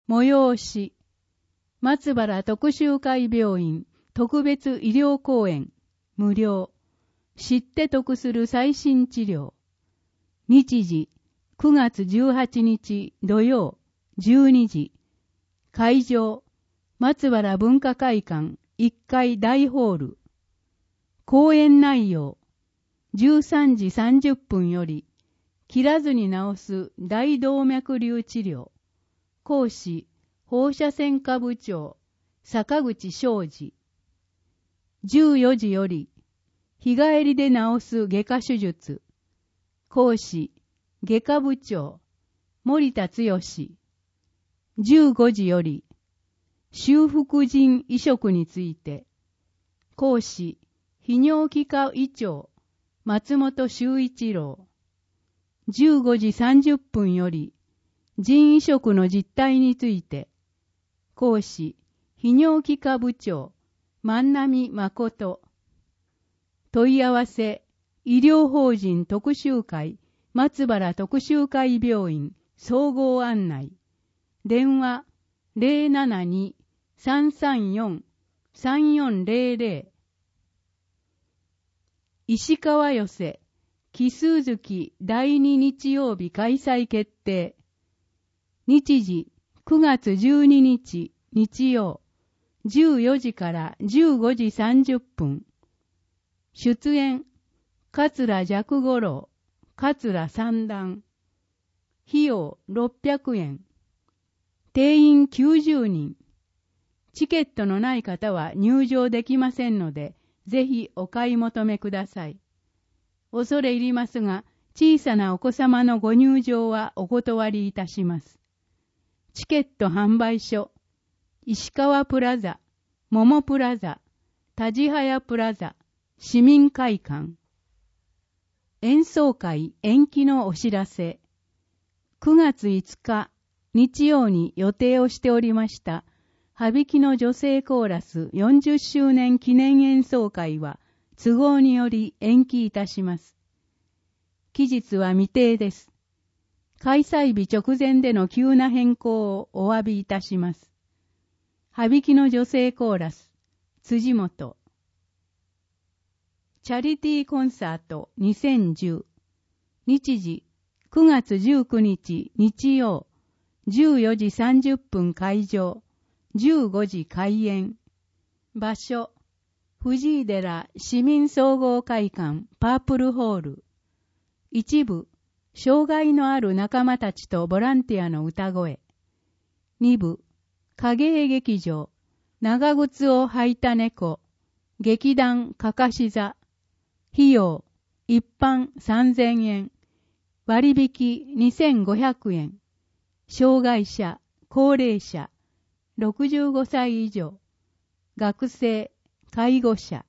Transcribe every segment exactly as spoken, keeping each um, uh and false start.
催し、松原徳洲会病院特別医療講演、無料、知って得する最新治療。日時、くがつじゅうはちにち土曜、じゅうにじ。会場、松原文化会館いっかい大ホール。講演内容、じゅうさんじさんじゅっぷんより、切らずに治す大動脈瘤治療。講師、放射線科部長、坂口昌司。じゅうよじより、日帰りで治す外科手術。講師、外科部長、森田剛。じゅうごじより、修復腎移植について。講師、泌尿器科医長、松本修一郎。じゅうごじさんじゅっぷんより、腎移植の実態について。講師、泌尿器科部長、万波誠。問い合わせ、医療法人特集会、松原特集会病院、総合案内。電話、ゼロななに さんさんよん さんよんゼロゼロ。石川寄せ、奇数月だいに日曜日開催決定。日時、くがつじゅうににち日曜、じゅうよじからじゅうごじさんじゅっぷん。出演、桂寂五郎、桂三段。費用ろっぴゃくえん。定員きゅうじゅうにん。チケットのない方は入場できませんので、ぜひお買い求めください。恐れ入りますが、小さなお子様のご入場はお断りいたします。チケット販売所、石川プラザ、桃プラザ、田地早プラザ、市民会館。演奏会延期のお知らせ。くがついつか、日曜に予定をしておりました、羽曳の女性コーラスよんじゅっしゅうねん記念演奏会は、都合により延期いたします。期日は未定です。開催日直前での急な変更をお詫びいたします。羽曳の女性コーラス、辻本。チャリティーコンサートにせんじゅう。日時、くがつじゅうくにち日曜、じゅうよじさんじゅっぷん会場、じゅうごじ開演。場所、藤井寺市民総合会館パープルホール。一部、障害のある仲間たちとボランティアの歌声。二部、影絵劇場、長靴を履いた猫、劇団かかし座。費用、一般さんぜんえん。割引にせんごひゃくえん。障害者、高齢者、ろくじゅうごさい以上。学生、介護者。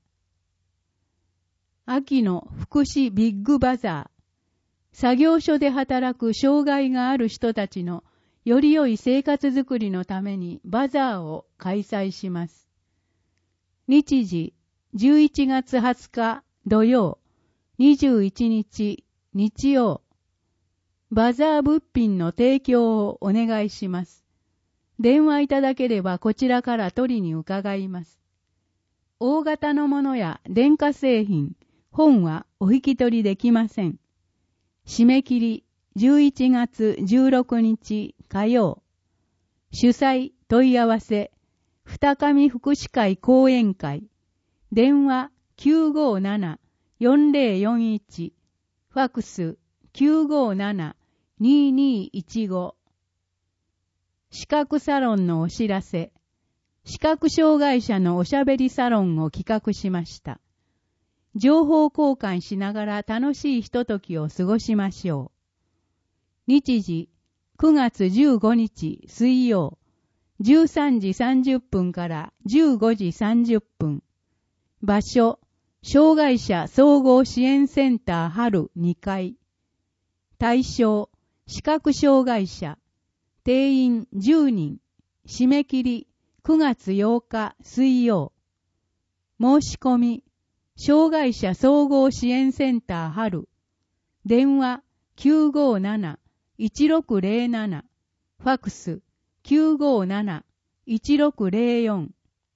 秋の福祉ビッグバザー。作業所で働く障害がある人たちのより良い生活づくりのためにバザーを開催します。日時、じゅういちがつはつか土曜、にじゅういちにち日曜。バザー物品の提供をお願いします。電話いただければこちらから取りに伺います。大型のものや電化製品、本はお引き取りできません。締め切りじゅういちがつじゅうろくにち火曜。主催問い合わせ、二上福祉会講演会。電話きゅうごなな よんぜろよんいち。ファクスきゅうごなな ににいちご。視覚サロンのお知らせ。視覚障害者のおしゃべりサロンを企画しました。情報交換しながら楽しいひとときを過ごしましょう。日時、くがつじゅうごにち水曜、じゅうさんじさんじゅっぷんからじゅうごじさんじゅっぷん。場所、障害者総合支援センター春にかい。対象、視覚障害者。定員じゅうにん。締め切りくがつようか水曜。申し込み、障害者総合支援センター春。電話きゅうごなな いちろくゼロなな。ファクスきゅうごなな いちろくぜろよん。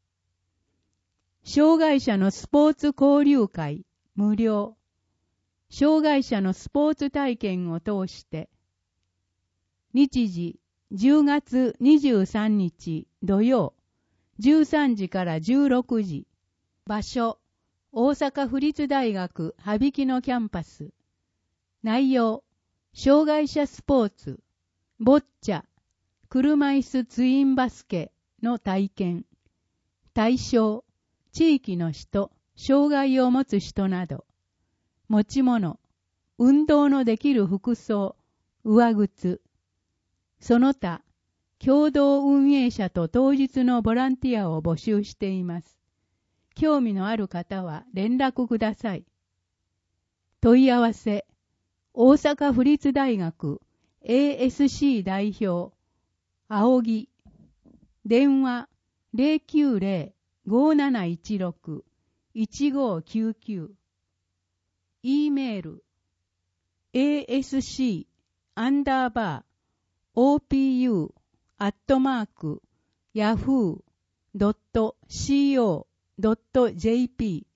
障害者のスポーツ交流会無料。障害者のスポーツ体験を通して。日時じゅうがつにじゅうさんにち土曜じゅうさんじからじゅうろくじ。場所大阪府立大学羽曳野キャンパス。内容障害者スポーツ、ボッチャ、車椅子ツインバスケの体験。対象地域の人、障害を持つ人など。持ち物、運動のできる服装、上靴。その他、共同運営者と当日のボランティアを募集しています。興味のある方は連絡ください。問い合わせ、大阪府立大学 エーエスシー 代表、青木。電話 ゼロきゅうゼロ ごーなないちろく いちごーきゅうきゅう。E メール エーエスシー アンダーバー オーピーユー アットマーク ヤフー ドット シーオー ドット ジェーピー